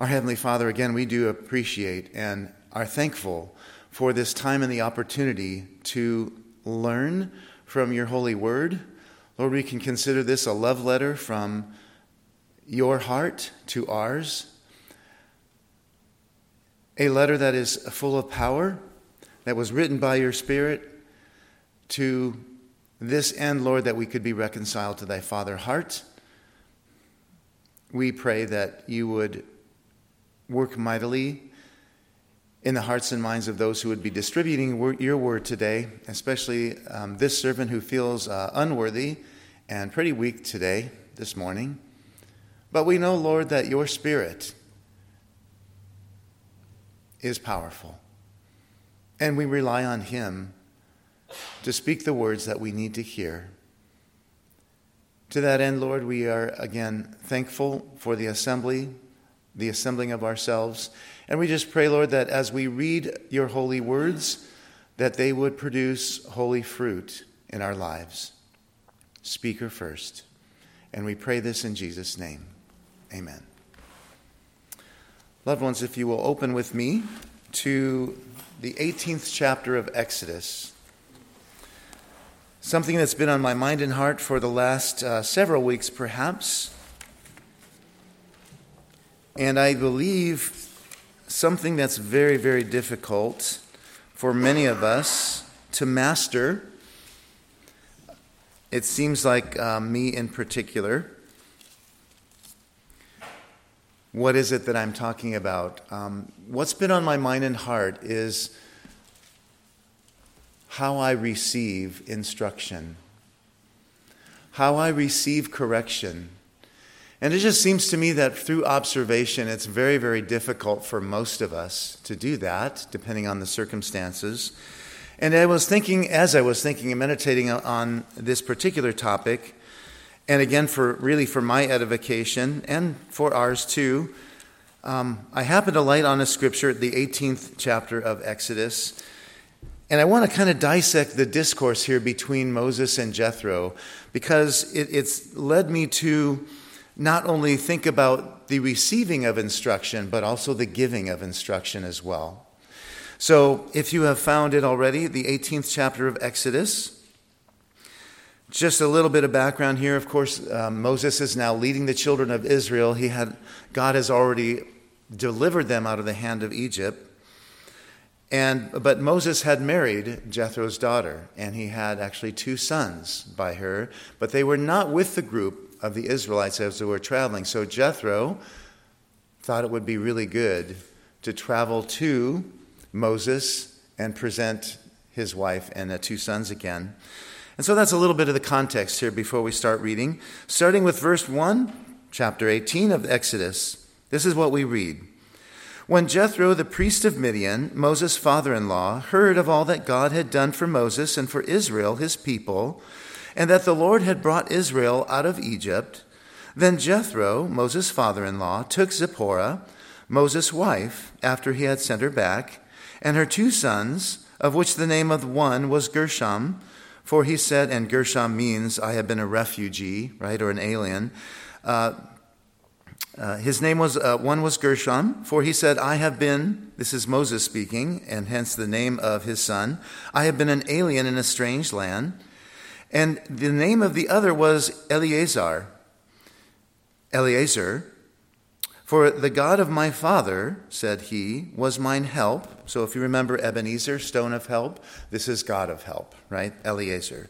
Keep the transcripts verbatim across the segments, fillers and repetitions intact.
Our Heavenly Father, again, we do appreciate and are thankful for this time and the opportunity to learn from your holy word. Lord, we can consider this a love letter from your heart to ours, a letter that is full of power, that was written by your Spirit to this end, Lord, that we could be reconciled to thy Father heart. We pray that you would work mightily in the hearts and minds of those who would be distributing your word today, especially um, this servant who feels uh, unworthy and pretty weak today, this morning. But we know, Lord, that your Spirit is powerful, and we rely on him to speak the words that we need to hear. To that end, Lord, we are again thankful for the assembly, the assembling of ourselves. And we just pray, Lord, that as we read your holy words, that they would produce holy fruit in our lives. Speaker first. And we pray this in Jesus' name. Amen. Loved ones, if you will open with me to the eighteenth chapter of Exodus. Something that's been on my mind and heart for the last uh, several weeks, perhaps. And I believe something that's very, very difficult for many of us to master. It seems like uh, me in particular. What is it that I'm talking about? Um, what's been on my mind and heart is how I receive instruction, how I receive correction. And it just seems to me that through observation, it's very, very difficult for most of us to do that, depending on the circumstances. And I was thinking, as I was thinking and meditating on this particular topic, and again, for really for my edification and for ours too, um, I happened to light on a scripture, the eighteenth chapter of Exodus. And I want to kind of dissect the discourse here between Moses and Jethro, because it, it's led me to not only think about the receiving of instruction, but also the giving of instruction as well. So if you have found it already, the eighteenth chapter of Exodus, just a little bit of background here. Of course, um, Moses is now leading the children of Israel. He had God has already delivered them out of the hand of Egypt. And but Moses had married Jethro's daughter, and he had actually two sons by her, but they were not with the group of the Israelites as they were traveling. So Jethro thought it would be really good to travel to Moses and present his wife and the two sons again. And so that's a little bit of the context here before we start reading. Starting with verse one, chapter eighteen of Exodus, this is what we read. When Jethro, the priest of Midian, Moses' father-in-law, heard of all that God had done for Moses and for Israel, his people, and that the Lord had brought Israel out of Egypt, then Jethro, Moses' father-in-law, took Zipporah, Moses' wife, after he had sent her back, and her two sons, of which the name of one was Gershom, for he said, and Gershom means I have been a refugee, right, or an alien. Uh, uh, his name was, uh, one was Gershom, for he said, I have been, this is Moses speaking, and hence the name of his son, I have been an alien in a strange land. And the name of the other was Eleazar, Eleazar, for the God of my father, said he, was mine help. So if you remember Ebenezer, stone of help, this is God of help, right? Eleazar.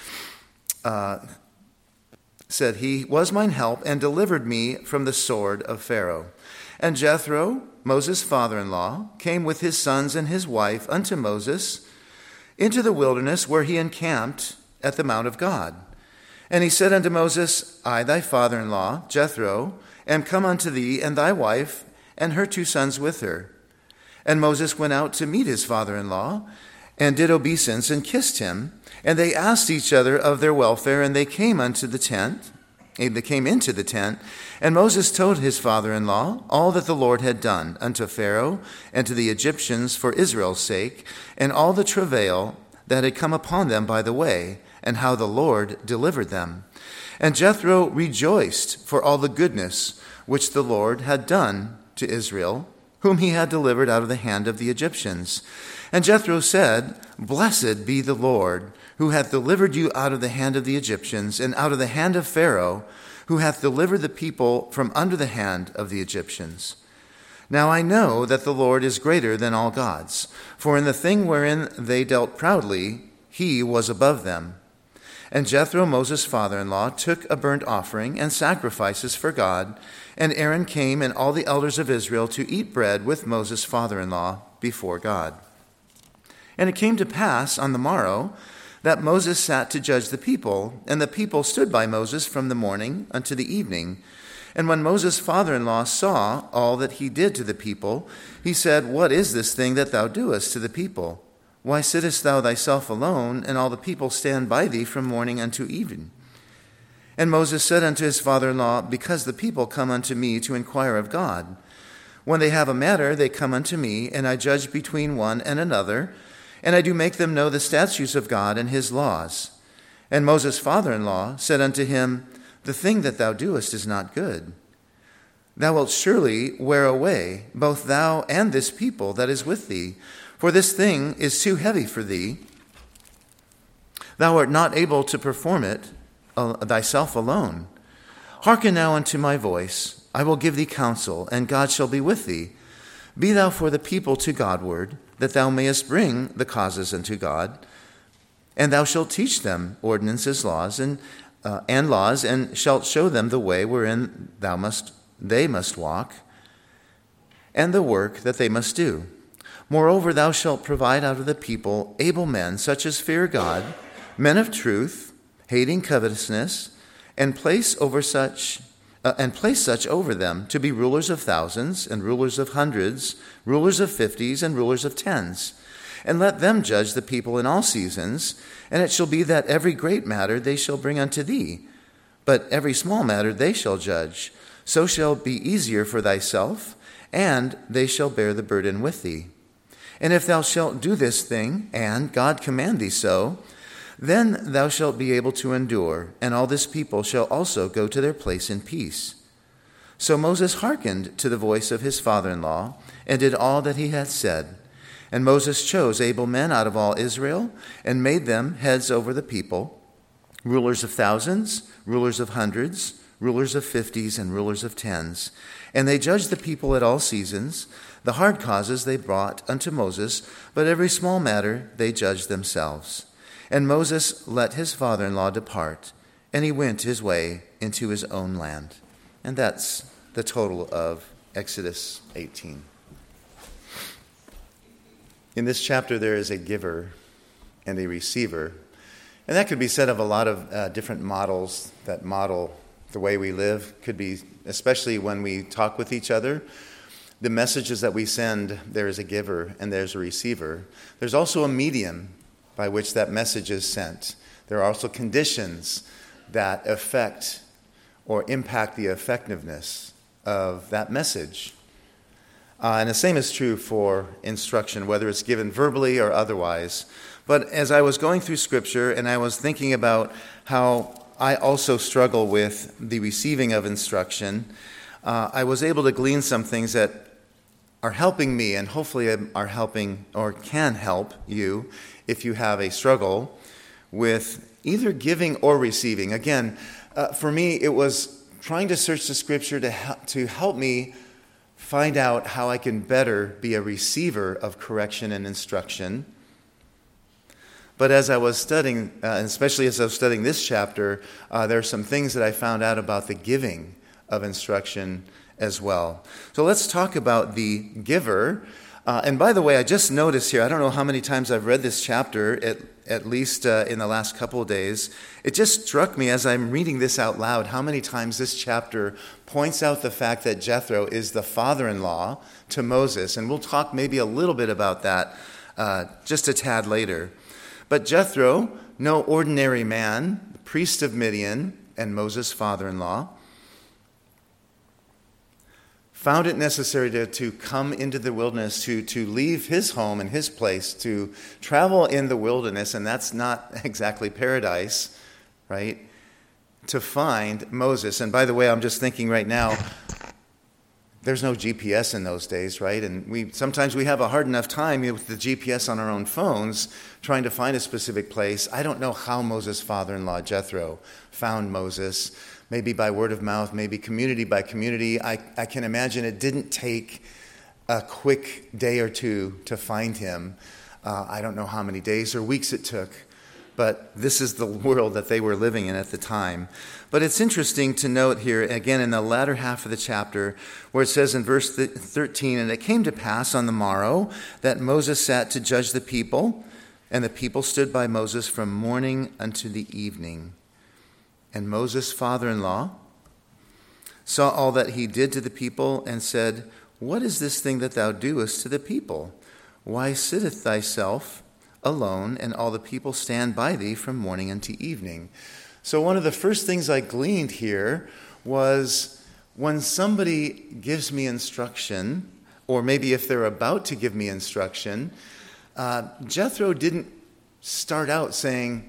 Uh, said he, was mine help and delivered me from the sword of Pharaoh. And Jethro, Moses' father-in-law, came with his sons and his wife unto Moses into the wilderness where he encamped at the mount of God. And he said unto Moses, I, thy father-in-law, Jethro, am come unto thee, and thy wife, and her two sons with her. And Moses went out to meet his father-in-law, and did obeisance, and kissed him. And they asked each other of their welfare, and they came unto the tent, and they came into the tent. And Moses told his father-in-law all that the Lord had done unto Pharaoh and to the Egyptians for Israel's sake, and all the travail that had come upon them by the way, and how the Lord delivered them. And Jethro rejoiced for all the goodness which the Lord had done to Israel, whom he had delivered out of the hand of the Egyptians. And Jethro said, Blessed be the Lord, who hath delivered you out of the hand of the Egyptians, and out of the hand of Pharaoh, who hath delivered the people from under the hand of the Egyptians. Now I know that the Lord is greater than all gods, for in the thing wherein they dealt proudly, he was above them. And Jethro, Moses' father-in-law, took a burnt offering and sacrifices for God, and Aaron came and all the elders of Israel to eat bread with Moses' father-in-law before God. And it came to pass on the morrow that Moses sat to judge the people, and the people stood by Moses from the morning unto the evening. And when Moses' father-in-law saw all that he did to the people, he said, What is this thing that thou doest to the people? Why sittest thou thyself alone, and all the people stand by thee from morning unto even? And Moses said unto his father-in-law, Because the people come unto me to inquire of God. When they have a matter, they come unto me, and I judge between one and another, and I do make them know the statutes of God and his laws. And Moses' father-in-law said unto him, The thing that thou doest is not good. Thou wilt surely wear away, both thou and this people that is with thee, for this thing is too heavy for thee. Thou art not able to perform it uh, thyself alone. Hearken now unto my voice. I will give thee counsel, and God shall be with thee. Be thou for the people to Godward, that thou mayest bring the causes unto God. And thou shalt teach them ordinances, laws, and uh, and laws, and shalt show them the way wherein thou must they must walk, and the work that they must do. Moreover, thou shalt provide out of the people able men, such as fear God, men of truth, hating covetousness, and place over such uh, and place such over them to be rulers of thousands, and rulers of hundreds, rulers of fifties, and rulers of tens. And let them judge the people in all seasons. And it shall be that every great matter they shall bring unto thee, but every small matter they shall judge. So shall it be easier for thyself, and they shall bear the burden with thee. And if thou shalt do this thing, and God command thee so, then thou shalt be able to endure, and all this people shall also go to their place in peace. So Moses hearkened to the voice of his father-in-law, and did all that he had said. And Moses chose able men out of all Israel, and made them heads over the people, rulers of thousands, rulers of hundreds, rulers of fifties, and rulers of tens. And they judged the people at all seasons. The hard causes they brought unto Moses, but every small matter they judged themselves. And Moses let his father-in-law depart, and he went his way into his own land. And that's the total of Exodus eighteen. In this chapter, there is a giver and a receiver. And that could be said of a lot of uh, different models that model the way we live. Could be, especially when we talk with each other, the messages that we send, there is a giver and there's a receiver. There's also a medium by which that message is sent. There are also conditions that affect or impact the effectiveness of that message. Uh, and the same is true for instruction, whether it's given verbally or otherwise. But as I was going through Scripture and I was thinking about how I also struggle with the receiving of instruction, uh, I was able to glean some things that are helping me and hopefully are helping or can help you if you have a struggle with either giving or receiving. Again, uh, for me, it was trying to search the Scripture to help, to help me find out how I can better be a receiver of correction and instruction. But as I was studying, uh, and especially as I was studying this chapter, uh, there are some things that I found out about the giving of instruction as well. So let's talk about the giver. Uh, and by the way, I just noticed here, I don't know how many times I've read this chapter, at, at least uh, in the last couple of days. It just struck me as I'm reading this out loud, how many times this chapter points out the fact that Jethro is the father-in-law to Moses. And we'll talk maybe a little bit about that uh, just a tad later. But Jethro, no ordinary man, the priest of Midian and Moses' father-in-law, found it necessary to, to come into the wilderness, to, to leave his home and his place, to travel in the wilderness, and that's not exactly paradise, right? To find Moses. And by the way, I'm just thinking right now, there's no G P S in those days, right? And we sometimes we have a hard enough time with the G P S on our own phones trying to find a specific place. I don't know how Moses' father-in-law, Jethro, found Moses. Maybe by word of mouth, maybe community by community. I, I can imagine it didn't take a quick day or two to find him. Uh, I don't know how many days or weeks it took, but this is the world that they were living in at the time. But it's interesting to note here, again, in the latter half of the chapter, where it says in verse thirteen, "And it came to pass on the morrow that Moses sat to judge the people, and the people stood by Moses from morning unto the evening. And Moses' father-in-law saw all that he did to the people, and said, What is this thing that thou doest to the people? Why sitteth thyself alone, and all the people stand by thee from morning unto evening?" So one of the first things I gleaned here was when somebody gives me instruction, or maybe if they're about to give me instruction, uh, Jethro didn't start out saying,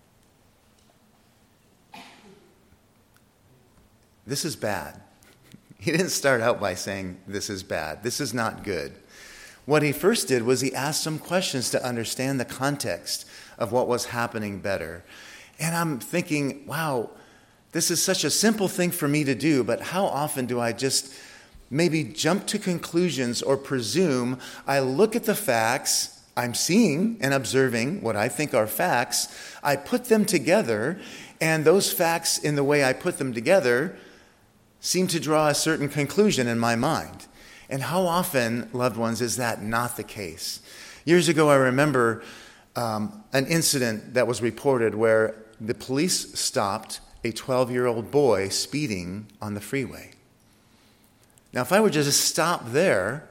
"This is bad." He didn't start out by saying, "This is bad. This is not good." What he first did was he asked some questions to understand the context of what was happening better. And I'm thinking, wow, this is such a simple thing for me to do, but how often do I just maybe jump to conclusions or presume? I look at the facts, I'm seeing and observing what I think are facts, I put them together, and those facts, in the way I put them together, seem to draw a certain conclusion in my mind. And how often, loved ones, is that not the case? Years ago, I remember um, an incident that was reported where the police stopped a twelve-year-old boy speeding on the freeway. Now, if I were just stop there,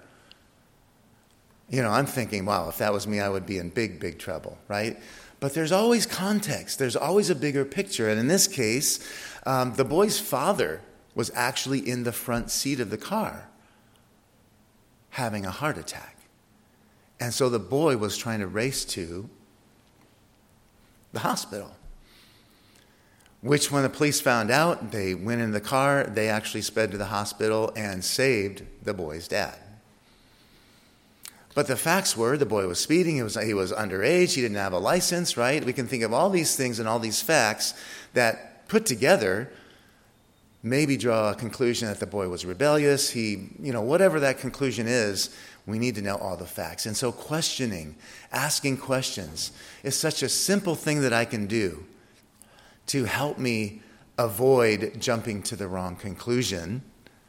you know, I'm thinking, wow, if that was me, I would be in big, big trouble, right? But there's always context. There's always a bigger picture. And in this case, um, the boy's father was actually in the front seat of the car having a heart attack. And so the boy was trying to race to the hospital, which when the police found out, they went in the car, they actually sped to the hospital and saved the boy's dad. But the facts were the boy was speeding, he was, he was underage, he didn't have a license, right? We can think of all these things and all these facts that put together maybe draw a conclusion that the boy was rebellious. He, you know, whatever that conclusion is, we need to know all the facts. And so questioning, asking questions is such a simple thing that I can do to help me avoid jumping to the wrong conclusion.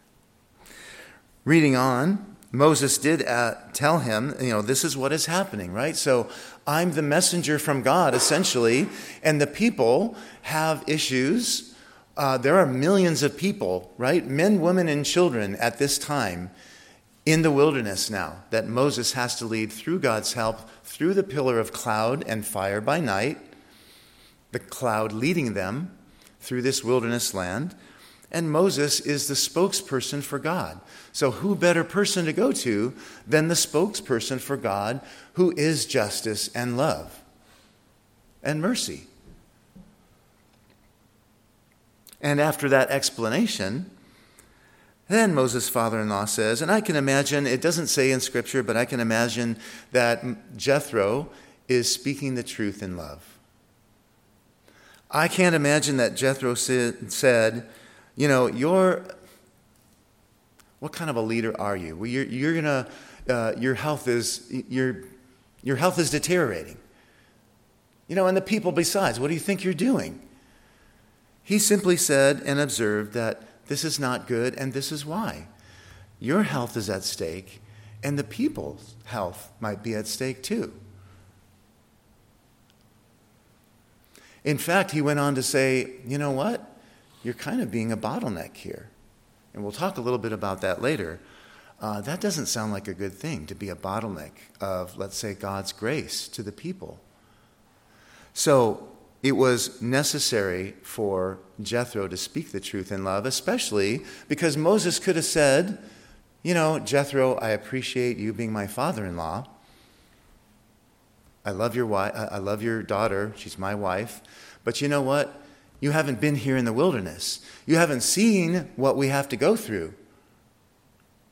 Reading on, Moses did uh, tell him, you know, this is what is happening, right? So I'm the messenger from God, essentially, and the people have issues. Uh, there are millions of people, right? Men, women, and children at this time in the wilderness now that Moses has to lead through God's help, through the pillar of cloud and fire by night, the cloud leading them through this wilderness land. And Moses is the spokesperson for God. So who better person to go to than the spokesperson for God, who is justice and love and mercy? And after that explanation, then Moses' father-in-law says, and I can imagine, it doesn't say in Scripture, but I can imagine that Jethro is speaking the truth in love. I can't imagine that Jethro said, you know, you're, what kind of a leader are you? Well, you're, you're gonna, uh, your health is, your, your health is deteriorating. You know, and the people besides, what do you think you're doing? He simply said and observed that this is not good, and this is why. Your health is at stake, and the people's health might be at stake too. In fact, he went on to say, you know what? You're kind of being a bottleneck here. And we'll talk a little bit about that later. Uh, that doesn't sound like a good thing, to be a bottleneck of, let's say, God's grace to the people. So it was necessary for Jethro to speak the truth in love, especially because Moses could have said, you know, Jethro, I appreciate you being my father-in-law. I love your wife. I love your daughter. She's my wife. But you know what? You haven't been here in the wilderness. You haven't seen what we have to go through.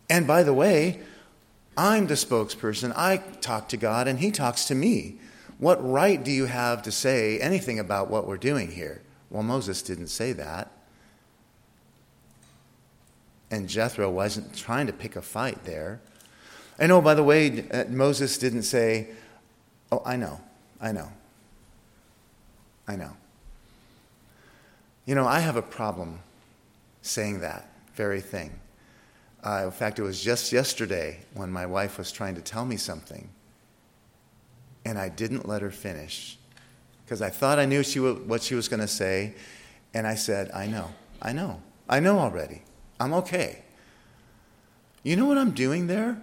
And by the way, I'm the spokesperson. I talk to God and he talks to me. What right do you have to say anything about what we're doing here? Well, Moses didn't say that. And Jethro wasn't trying to pick a fight there. And oh, by the way, uh, Moses didn't say, oh, I know, I know, I know. You know, I have a problem saying that very thing. Uh, in fact, it was just yesterday when my wife was trying to tell me something, and I didn't let her finish because I thought I knew she w- what she was going to say, and I said, I know, I know, I know already. I'm okay. You know what I'm doing there?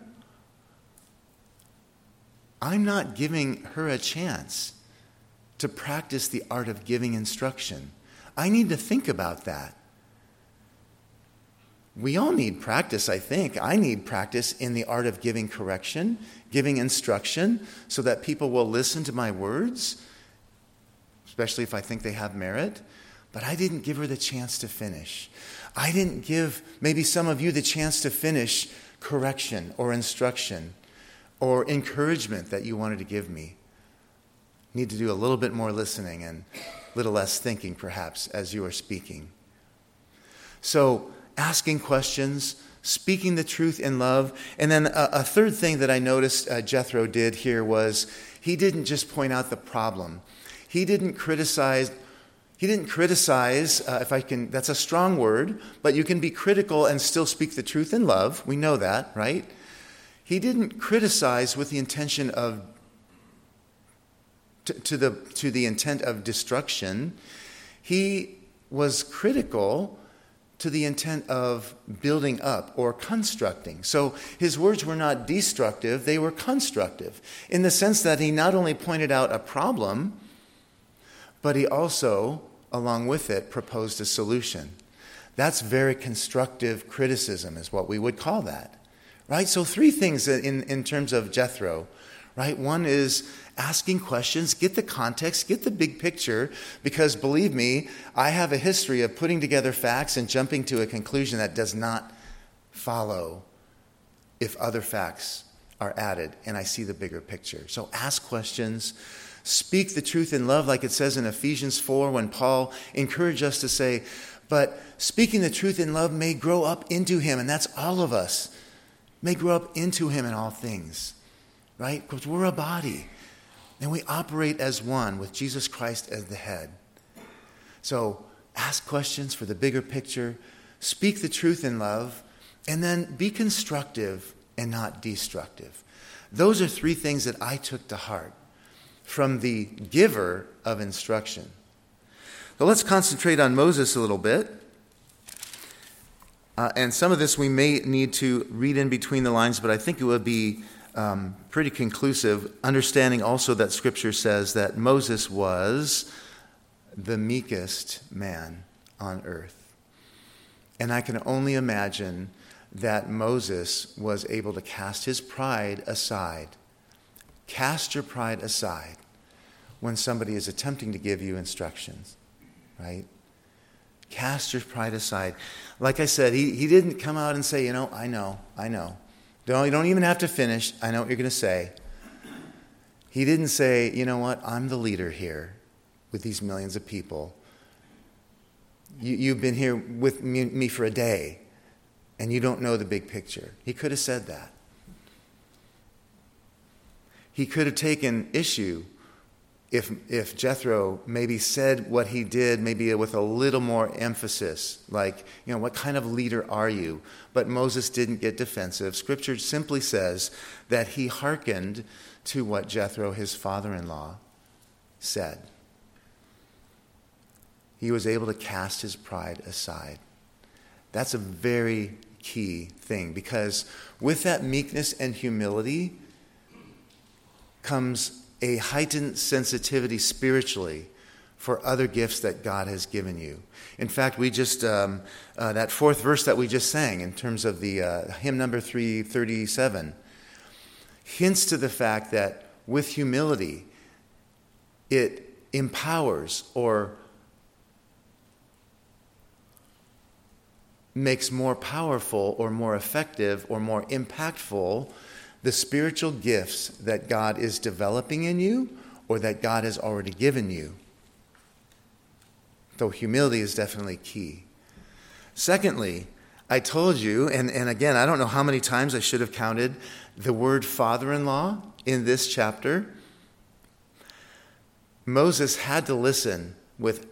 I'm not giving her a chance to practice the art of giving instruction. I need to think about that. We all need practice, I think. I need practice in the art of giving correction, giving instruction, so that people will listen to my words, especially if I think they have merit. But I didn't give her the chance to finish. I didn't give maybe some of you the chance to finish correction or instruction or encouragement that you wanted to give me. Need to do a little bit more listening and a little less thinking, perhaps, as you are speaking. So, asking questions, speaking the truth in love. And then a, a third thing that I noticed uh, Jethro did here was he didn't just point out the problem. He didn't criticize He didn't criticize, uh, if I can, that's a strong word, but you can be critical and still speak the truth in love. We know that, right? He didn't criticize with the intention of, to, to the to the intent of destruction. He was critical to the intent of building up or constructing. So his words were not destructive, they were constructive, in the sense that he not only pointed out a problem, but he also, along with it, proposed a solution. That's very constructive criticism, is what we would call that, right? So three things in, in terms of Jethro, right? One is asking questions, get the context, get the big picture, because believe me, I have a history of putting together facts and jumping to a conclusion that does not follow if other facts are added, and I see the bigger picture. So ask questions. Speak the truth in love, like it says in Ephesians four, when Paul encouraged us to say, but speaking the truth in love may grow up into him, and that's all of us, may grow up into him in all things, right? Because we're a body, and we operate as one with Jesus Christ as the head. So ask questions for the bigger picture, speak the truth in love, and then be constructive and not destructive. Those are three things that I took to heart from the giver of instruction. So let's concentrate on Moses a little bit. Uh, and some of this we may need to read in between the lines, but I think it would be um, pretty conclusive, understanding also that Scripture says that Moses was the meekest man on earth. And I can only imagine that Moses was able to cast his pride aside. Cast your pride aside when somebody is attempting to give you instructions, right? Cast your pride aside. Like I said, he, he didn't come out and say, you know, I know, I know. Don't, you don't even have to finish. I know what you're going to say. He didn't say, you know what, I'm the leader here with these millions of people. You, you've been here with me, me for a day, and you don't know the big picture. He could have said that. He could have taken issue if if Jethro maybe said what he did, maybe with a little more emphasis, like, you know, what kind of leader are you? But Moses didn't get defensive. Scripture simply says that he hearkened to what Jethro, his father-in-law, said. He was able to cast his pride aside. That's a very key thing, because with that meekness and humility comes a heightened sensitivity spiritually for other gifts that God has given you. In fact, we just, um, uh, that fourth verse that we just sang in terms of the uh, hymn number three thirty-seven hints to the fact that with humility, it empowers or makes more powerful or more effective or more impactful the spiritual gifts that God is developing in you or that God has already given you. So humility is definitely key. Secondly, I told you, and, and again, I don't know how many times I should have counted the word father-in-law in this chapter. Moses had to listen with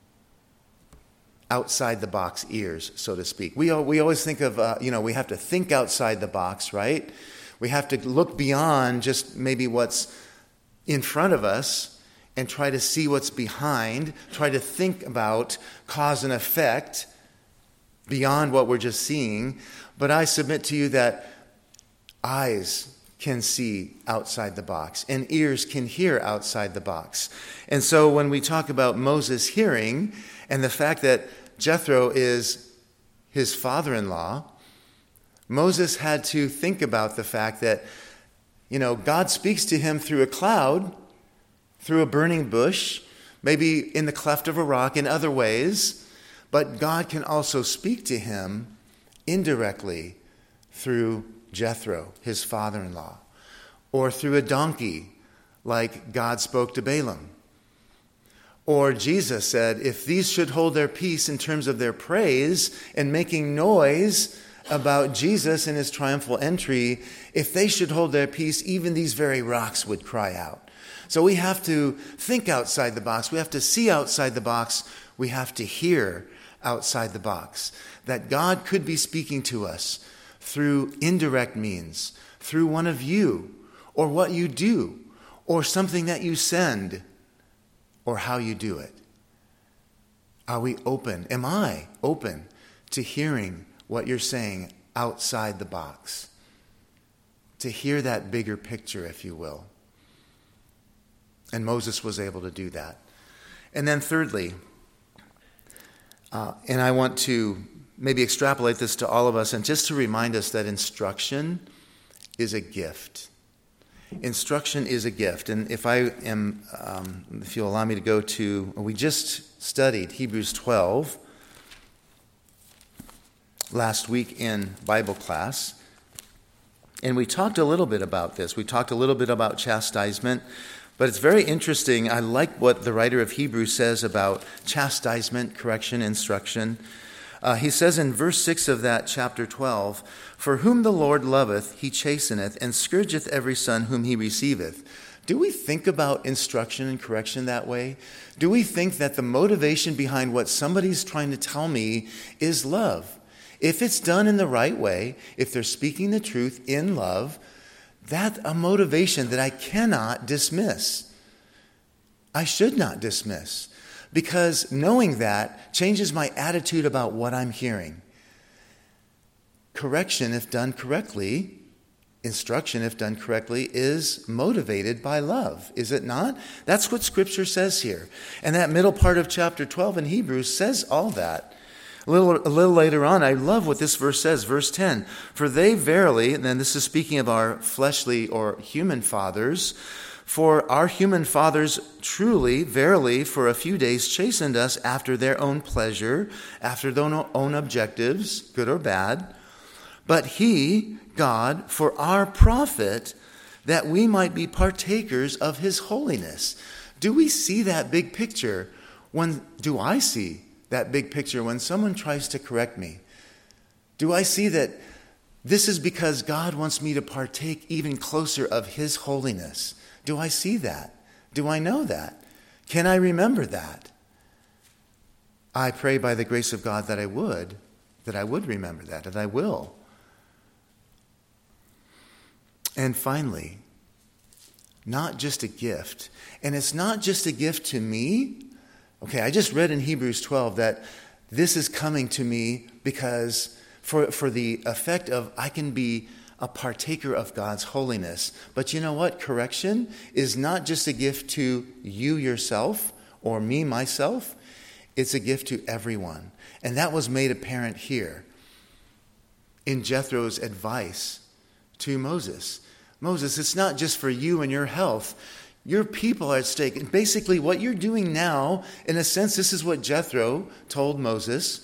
outside the box ears, so to speak. We we always think of, uh, you know, we have to think outside the box, right? We have to look beyond just maybe what's in front of us and try to see what's behind, try to think about cause and effect beyond what we're just seeing. But I submit to you that eyes can see outside the box and ears can hear outside the box. And so when we talk about Moses hearing and the fact that Jethro is his father-in-law, Moses had to think about the fact that, you know, God speaks to him through a cloud, through a burning bush, maybe in the cleft of a rock, in other ways, but God can also speak to him indirectly through Jethro, his father-in-law, or through a donkey, like God spoke to Balaam. Or Jesus said, if these should hold their peace in terms of their praise and making noise about Jesus and his triumphal entry, if they should hold their peace, even these very rocks would cry out. So we have to think outside the box. We have to see outside the box. We have to hear outside the box. That God could be speaking to us through indirect means, through one of you, or what you do, or something that you send, or how you do it. Are we open? Am I open to hearing what you're saying outside the box? To hear that bigger picture, if you will. And Moses was able to do that. And then thirdly, uh, and I want to maybe extrapolate this to all of us, and just to remind us that instruction is a gift. Instruction is a gift. And if I am, um, if you'll allow me to go to, we just studied Hebrews twelve last week in Bible class. And we talked a little bit about this. We talked a little bit about chastisement. But it's very interesting. I like what the writer of Hebrews says about chastisement, correction, instruction. Uh, he says in verse six of that chapter twelve, for whom the Lord loveth, he chasteneth, and scourgeth every son whom he receiveth. Do we think about instruction and correction that way? Do we think that the motivation behind what somebody's trying to tell me is love? If it's done in the right way, if they're speaking the truth in love, that's a motivation that I cannot dismiss. I should not dismiss. Because knowing that changes my attitude about what I'm hearing. Correction, if done correctly, instruction, if done correctly, is motivated by love, is it not? That's what Scripture says here. And that middle part of chapter twelve in Hebrews says all that. A little, a little later on, I love what this verse says, verse ten. For they verily, and then this is speaking of our fleshly or human fathers, for our human fathers truly, verily, for a few days chastened us after their own pleasure, after their own objectives, good or bad. But he, God, for our profit, that we might be partakers of his holiness. Do we see that big picture? When do I see that big picture when someone tries to correct me? Do I see that this is because God wants me to partake even closer of his holiness? Do I see that? Do I know that? Can I remember that? I pray by the grace of God that I would, that I would remember that, that I will. And finally, not just a gift. And it's not just a gift to me. Okay, I just read in Hebrews twelve that this is coming to me because for, for the effect of I can be a partaker of God's holiness. But you know what? Correction is not just a gift to you yourself or me myself. It's a gift to everyone. And that was made apparent here in Jethro's advice to Moses. Moses, it's not just for you and your health. Your people are at stake. And basically what you're doing now, in a sense, this is what Jethro told Moses.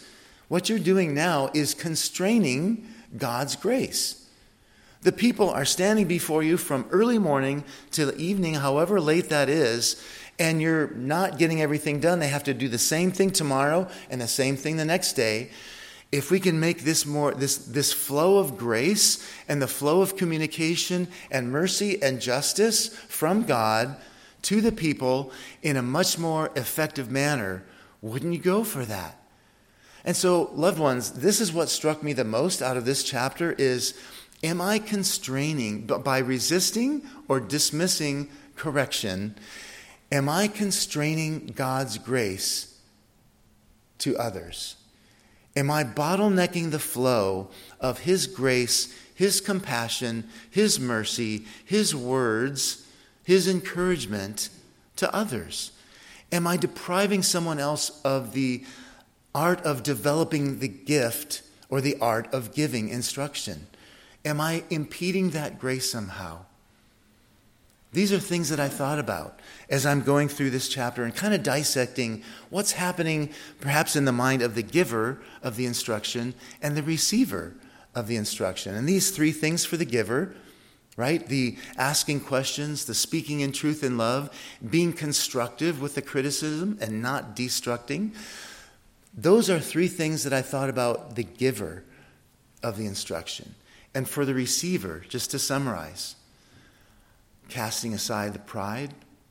What you're doing now is constraining God's grace. The people are standing before you from early morning till evening, however late that is, and you're not getting everything done. They have to do the same thing tomorrow and the same thing the next day. If we can make this more this this flow of grace and the flow of communication and mercy and justice from God to the people in a much more effective manner, wouldn't you go for that? And so, loved ones, this is what struck me the most out of this chapter is, am I constraining, by resisting or dismissing correction, am I constraining God's grace to others? Am I bottlenecking the flow of His grace, His compassion, His mercy, His words, His encouragement to others? Am I depriving someone else of the art of developing the gift or the art of giving instruction? Am I impeding that grace somehow? These are things that I thought about as I'm going through this chapter and kind of dissecting what's happening perhaps in the mind of the giver of the instruction and the receiver of the instruction. And these three things for the giver, right? The asking questions, the speaking in truth and love, being constructive with the criticism and not destructing. Those are three things that I thought about the giver of the instruction. And for the receiver, just to summarize, casting aside the pride,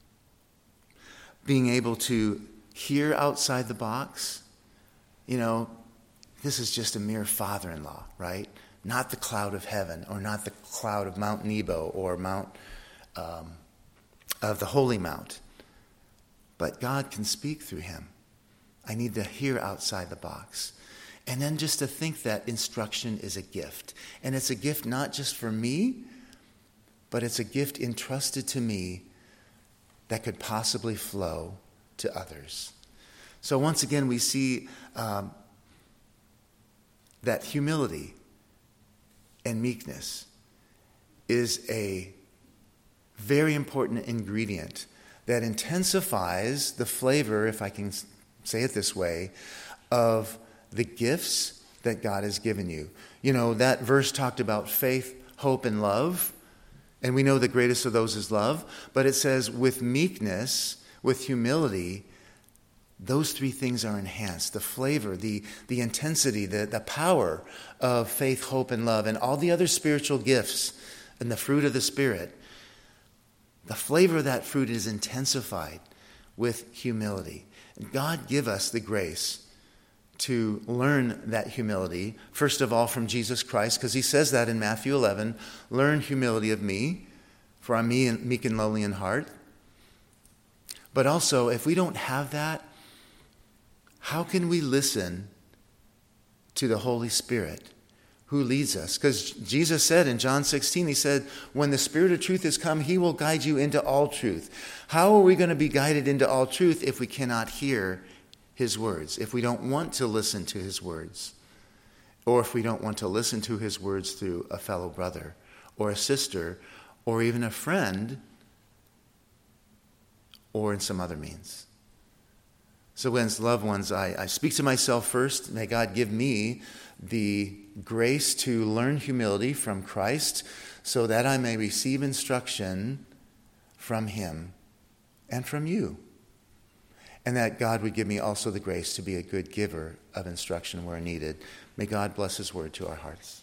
being able to hear outside the box. You know, this is just a mere father-in-law, right? Not the cloud of heaven, or not the cloud of Mount Nebo or Mount um, of the Holy Mount. But God can speak through him. I need to hear outside the box. And then just to think that instruction is a gift. And it's a gift not just for me, but it's a gift entrusted to me that could possibly flow to others. So once again, we see um, that humility and meekness is a very important ingredient that intensifies the flavor, if I can say it this way, of the gifts that God has given you. You know, that verse talked about faith, hope, and love. And we know the greatest of those is love. But it says with meekness, with humility, those three things are enhanced. The flavor, the, the intensity, the, the power of faith, hope, and love, and all the other spiritual gifts and the fruit of the Spirit. The flavor of that fruit is intensified with humility. And God give us the grace to learn that humility, first of all from Jesus Christ, because he says that in Matthew eleven, learn humility of me, for I'm meek and lowly in heart. But also, if we don't have that, how can we listen to the Holy Spirit who leads us? Because Jesus said in John sixteen, he said, when the Spirit of truth has come, he will guide you into all truth. How are we going to be guided into all truth if we cannot hear his words, if we don't want to listen to his words, or if we don't want to listen to his words through a fellow brother or a sister or even a friend or in some other means? So as loved ones, I, I speak to myself first. May God give me the grace to learn humility from Christ so that I may receive instruction from him and from you. And that God would give me also the grace to be a good giver of instruction where needed. May God bless his word to our hearts.